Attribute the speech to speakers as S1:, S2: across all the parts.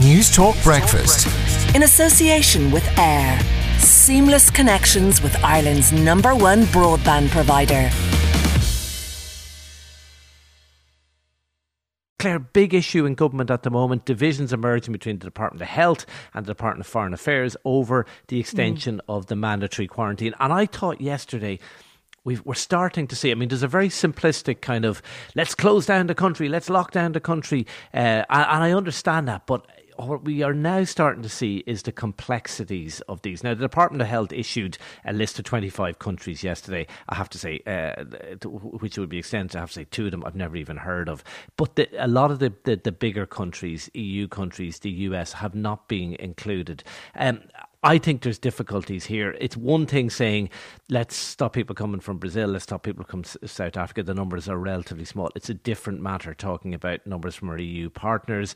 S1: News Talk Breakfast.
S2: In association with AIR. Seamless connections with Ireland's #1 broadband provider.
S3: Claire, big issue in government at the moment, divisions emerging between the Department of Health and the Department of Foreign Affairs over the extension of the mandatory quarantine. And I thought yesterday, we're starting to see, I mean, there's a very simplistic kind of, let's close down the country, let's lock down the country. And I understand that, but what we are now starting to see is the complexities of these. Now, the Department of Health issued a list of 25 countries yesterday, I have to say, which would be extended. I have to say 2 of them I've never even heard of. But a lot of the bigger countries, EU countries, the US, have not been included. I think there's difficulties here. It's one thing saying, let's stop people coming from Brazil, let's stop people from South Africa. The numbers are relatively small. It's a different matter talking about numbers from our EU partners.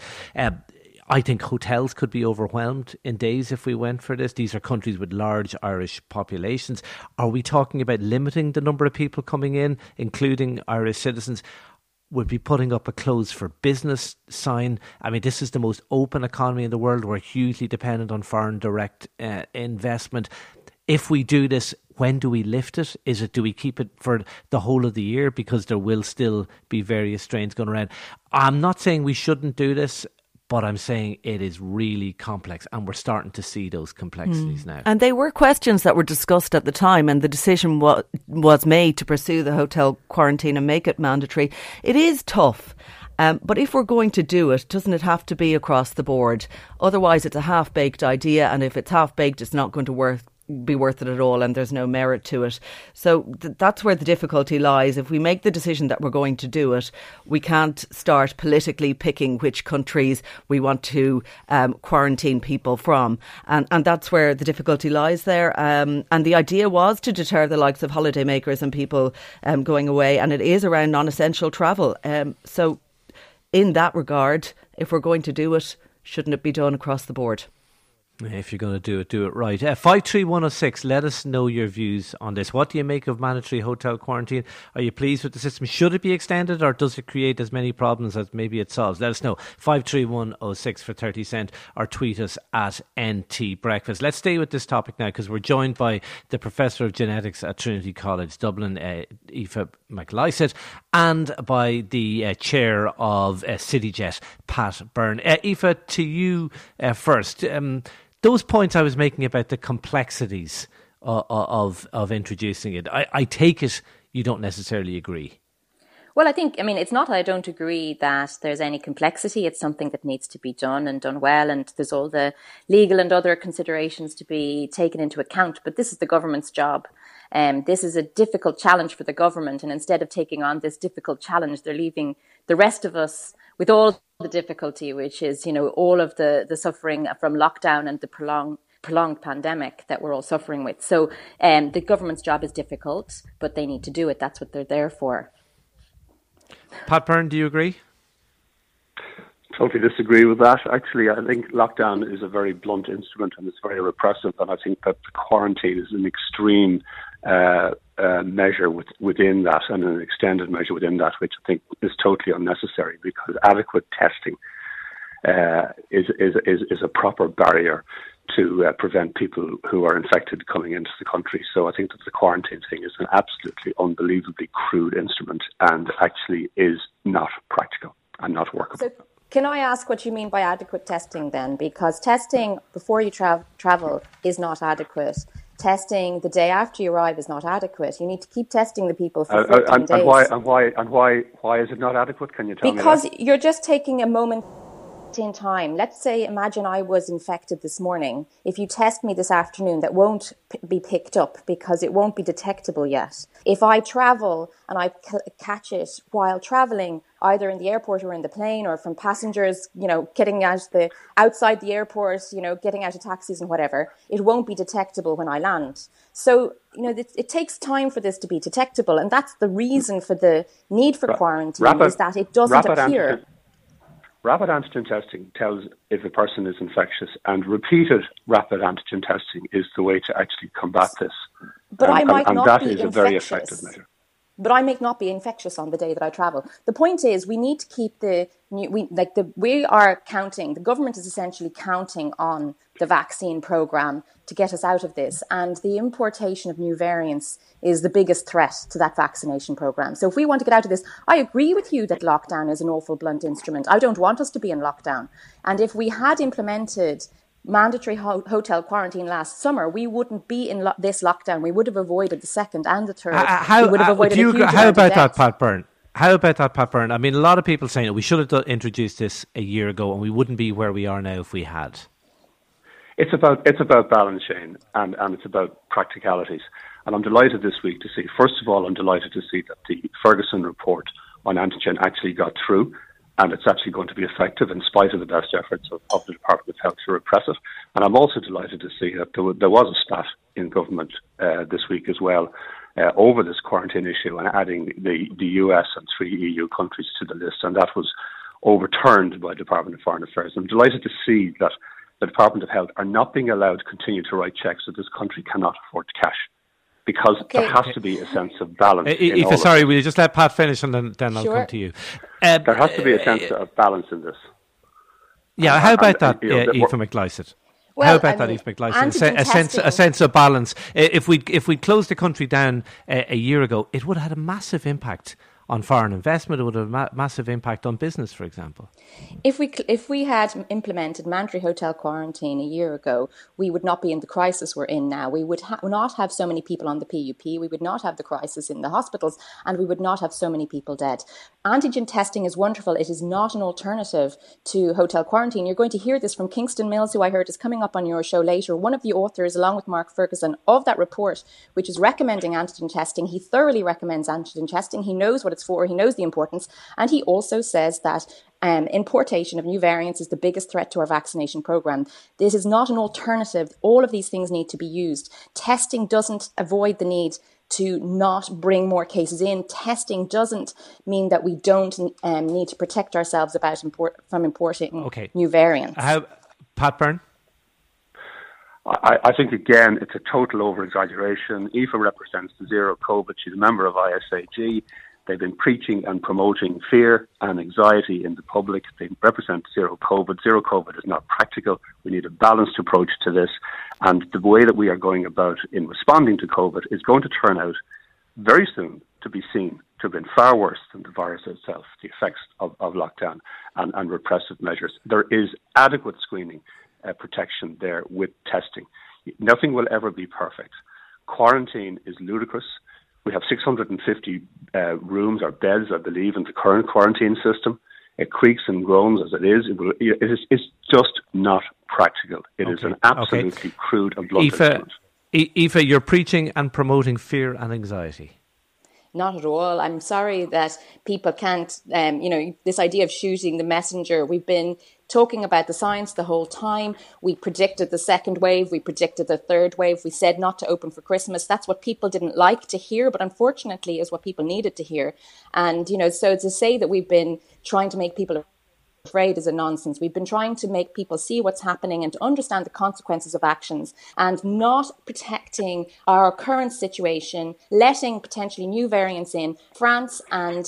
S3: I think hotels could be overwhelmed in days if we went for this. These are countries with large Irish populations. Are we talking about limiting the number of people coming in, including Irish citizens? Would be putting up a closed for business sign. I mean, this is the most open economy in the world. We're hugely dependent on foreign direct investment. If we do this, when do we lift it? Do we keep it for the whole of the year? Because there will still be various strains going around. I'm not saying we shouldn't do this, but I'm saying it is really complex, and we're starting to see those complexities now.
S4: And they were questions that were discussed at the time, and the decision was made to pursue the hotel quarantine and make it mandatory. It is tough. But if we're going to do it, doesn't it have to be across the board? Otherwise, it's a half-baked idea, and if it's half-baked, it's not going to be worth it at all, and there's no merit to it. So that's where the difficulty lies. If we make the decision that we're going to do it, we can't start politically picking which countries we want to quarantine people from, and that's where the difficulty lies there. And the idea was to deter the likes of holidaymakers and people going away, and it is around non-essential travel. So in that regard, if we're going to do it, shouldn't it be done across the board?
S3: If you're going to do it right. 53106, let us know your views on this. What do you make of mandatory hotel quarantine? Are you pleased with the system? Should it be extended, or does it create as many problems as maybe it solves? Let us know. 53106 for 30 cent, or tweet us at NT Breakfast. Let's stay with this topic now, because we're joined by the Professor of Genetics at Trinity College Dublin, Aoife McLysaght, and by the Chair of CityJet, Pat Byrne. Aoife, to you first. Those points I was making about the complexities of introducing it, I take it you don't necessarily agree.
S5: Well, it's not that I don't agree that there's any complexity. It's something that needs to be done and done well, and there's all the legal and other considerations to be taken into account. But this is the government's job. This is a difficult challenge for the government, and instead of taking on this difficult challenge, they're leaving the rest of us with all the difficulty, which is, all of the suffering from lockdown and the prolonged pandemic that we're all suffering with. So the government's job is difficult, but they need to do it. That's what they're there for.
S3: Pat Byrne, do you agree?
S6: Totally disagree with that. Actually, I think lockdown is a very blunt instrument, and it's very repressive, and I think that the quarantine is an extreme measure within that, and an extended measure within that, which I think is totally unnecessary, because adequate testing is a proper barrier to prevent people who are infected coming into the country. So I think that the quarantine thing is an absolutely unbelievably crude instrument, and actually is not practical and not workable.
S5: So can I ask what you mean by adequate testing then? Because testing before you travel is not adequate. Testing the day after you arrive is not adequate. You need to keep testing the people for 14 days.
S6: Why is it not adequate? Can you tell me?
S5: Because you're just taking a moment in time. Let's say, imagine I was infected this morning. If you test me this afternoon, that won't be picked up because it won't be detectable yet. If I travel and I catch it while traveling, either in the airport or in the plane, or from passengers, getting out outside the airport, getting out of taxis and whatever, it won't be detectable when I land. So, it takes time for this to be detectable. And that's the reason for the need for quarantine, is that it doesn't appear.
S6: Rapid antigen testing tells if a person is infectious, and repeated rapid antigen testing is the way to actually combat this.
S5: But I might not be infectious.
S6: And that is a very effective measure.
S5: but I may not be infectious on the day that I travel. The point is, we need to keep the government is essentially counting on the vaccine program to get us out of this. And the importation of new variants is the biggest threat to that vaccination program. So if we want to get out of this, I agree with you that lockdown is an awful blunt instrument. I don't want us to be in lockdown. And if we had implemented mandatory hotel quarantine last summer, we wouldn't be in this lockdown. We would have avoided the second and the third.
S3: How about that, Pat Byrne? How about that, Pat Byrne? I mean, a lot of people saying that we should have introduced this a year ago and we wouldn't be where we are now if we had.
S6: It's about balance, Shane, and it's about practicalities. And I'm delighted this week to see, first of all, I'm delighted to see that the Ferguson report on antigen actually got through, and it's actually going to be effective in spite of the best efforts of the Department of Health to repress it. And I'm also delighted to see that there was a spat in government this week as well over this quarantine issue and adding the US and 3 EU countries to the list, and that was overturned by the Department of Foreign Affairs. I'm delighted to see that the Department of Health are not being allowed to continue to write checks that this country cannot afford to cash, because there has to be a sense of balance.
S3: Aoife, sorry, will you just let Pat finish and then I'll come to you.
S6: There has to be a sense of balance in this.
S3: Yeah, how about that, Aoife McLysaght?
S5: Well,
S3: how about that, Aoife McLysaght? A sense of balance. If we closed the country down a year ago, it would have had a massive impact on foreign investment. It would have a massive impact on business, for example.
S5: If we had implemented mandatory hotel quarantine a year ago, we would not be in the crisis we're in now. We would not have so many people on the PUP. We would not have the crisis in the hospitals, and we would not have so many people dead. Antigen testing is wonderful. It is not an alternative to hotel quarantine. You're going to hear this from Kingston Mills, who I heard is coming up on your show later. One of the authors, along with Mark Ferguson, of that report, which is recommending antigen testing. He thoroughly recommends antigen testing. He knows what it's for. He knows the importance. And he also says that importation of new variants is the biggest threat to our vaccination program. This is not an alternative. All of these things need to be used. Testing doesn't avoid the need to not bring more cases in. Testing doesn't mean that we don't need to protect ourselves from importing new variants.
S3: Pat Byrne?
S6: I think, again, it's a total over-exaggeration. Aoife represents the Zero COVID. She's a member of ISAG. They've been preaching and promoting fear and anxiety in the public. They represent Zero COVID. Zero COVID is not practical. We need a balanced approach to this. And the way that we are going about in responding to COVID is going to turn out very soon to be seen to have been far worse than the virus itself, the effects of lockdown and repressive measures. There is adequate screening protection there with testing. Nothing will ever be perfect. Quarantine is ludicrous. We have 650 rooms or beds, I believe, in the current quarantine system. It creaks and groans as it is. It's just not practical. It is an absolutely crude and blunt instrument.
S3: Aoife, you're preaching and promoting fear and anxiety.
S5: Not at all. I'm sorry that people can't, this idea of shooting the messenger. We've been talking about the science the whole time. We predicted the second wave. We predicted the third wave. We said not to open for Christmas. That's what people didn't like to hear, but unfortunately is what people needed to hear. And, so to say that we've been trying to make people afraid is a nonsense. We've been trying to make people see what's happening and to understand the consequences of actions, and not protecting our current situation, letting potentially new variants in. France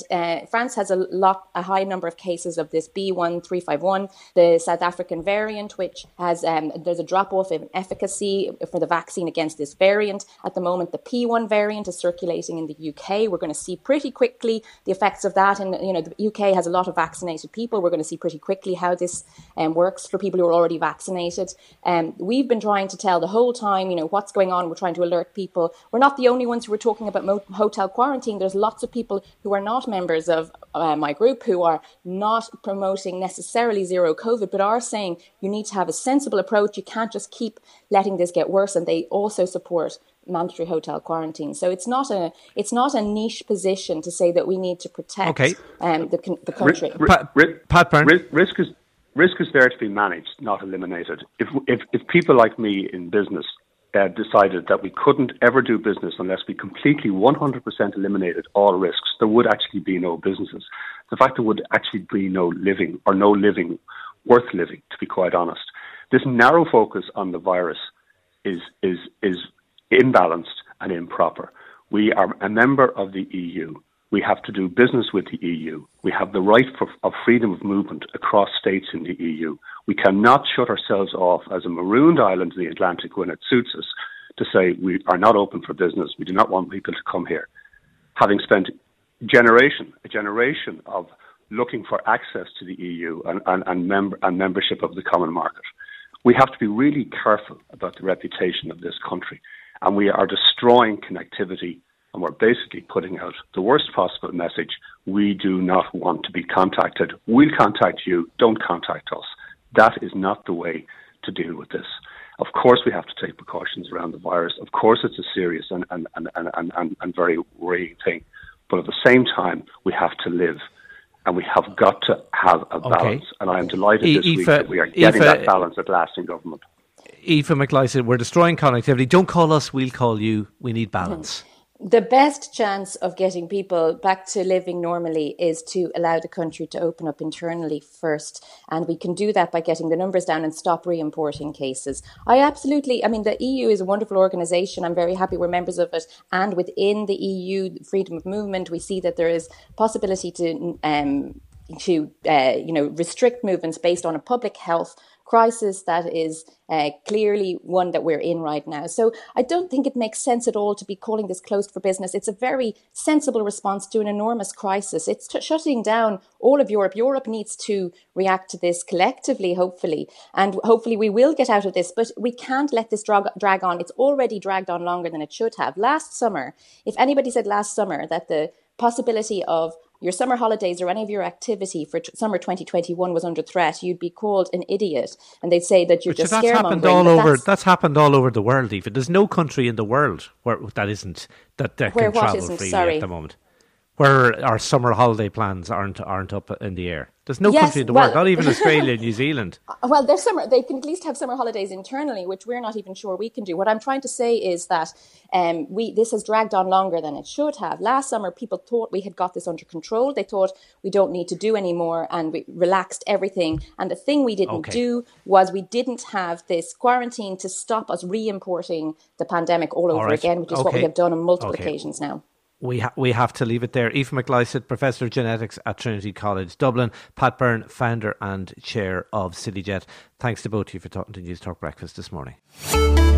S5: has a high number of cases of this B1351, the South African variant, which has there's a drop off in efficacy for the vaccine against this variant. At the moment, the P1 variant is circulating in the UK. We're going to see pretty quickly the effects of that, and the UK has a lot of vaccinated people. We're going to see pretty quickly how this works for people who are already vaccinated. We've been trying to tell the whole time, what's going on. We're trying to alert people. We're not the only ones who are talking about hotel quarantine. There's lots of people who are not members of my group who are not promoting necessarily zero COVID, but are saying you need to have a sensible approach. You can't just keep letting this get worse. And they also support mandatory hotel quarantine. So it's not a niche position to say that we need to protect the country.
S3: Pat Byrne.
S6: Risk is there to be managed, not eliminated. If people like me in business decided that we couldn't ever do business unless we completely 100% eliminated all risks, there would actually be no businesses. The fact there would actually be no living worth living, to be quite honest. This narrow focus on the virus is imbalanced and improper. We are a member of the EU. We have to do business with the EU. We have the right of freedom of movement across states in the EU. We cannot shut ourselves off as a marooned island in the Atlantic when it suits us to say we are not open for business. We do not want people to come here. Having spent a generation of looking for access to the EU and membership of the common market, we have to be really careful about the reputation of this country. And we are destroying connectivity, and we're basically putting out the worst possible message. We do not want to be contacted. We'll contact you. Don't contact us. That is not the way to deal with this. Of course, we have to take precautions around the virus. Of course, it's a serious and very worrying thing. But at the same time, we have to live. And we have got to have a balance. And I am delighted this week that we are getting that balance at last in government.
S3: Aoife McLysaght, we're destroying connectivity. Don't call us, we'll call you. We need balance.
S5: The best chance of getting people back to living normally is to allow the country to open up internally first. And we can do that by getting the numbers down and stop re-importing cases. The EU is a wonderful organisation. I'm very happy we're members of it. And within the EU, freedom of movement, we see that there is possibility to restrict movements based on a public health crisis that is clearly one that we're in right now. So I don't think it makes sense at all to be calling this closed for business. It's a very sensible response to an enormous crisis. It's shutting down all of Europe. Europe needs to react to this collectively, hopefully. And hopefully we will get out of this, but we can't let this drag on. It's already dragged on longer than it should have. Last summer, if anybody said last summer that the possibility of your summer holidays or any of your activity for summer 2021 was under threat, you'd be called an idiot. And they'd say that you're just scaremongering.
S3: That's happened all over the world, Aoife. There's no country in the world where that can travel freely at the moment. Where our summer holiday plans aren't up in the air. There's no country in the world, not even Australia, New Zealand.
S5: Well, they can at least have summer holidays internally, which we're not even sure we can do. What I'm trying to say is that this has dragged on longer than it should have. Last summer, people thought we had got this under control. They thought we don't need to do anymore, and we relaxed everything. And the thing we didn't do was we didn't have this quarantine to stop us re-importing the pandemic all over again, which is what we have done on multiple occasions now.
S3: We have to leave it there. Aoife McLysaght, Professor of Genetics at Trinity College Dublin. Pat Byrne, Founder and Chair of CityJet. Thanks to both of you for talking to News Talk Breakfast this morning.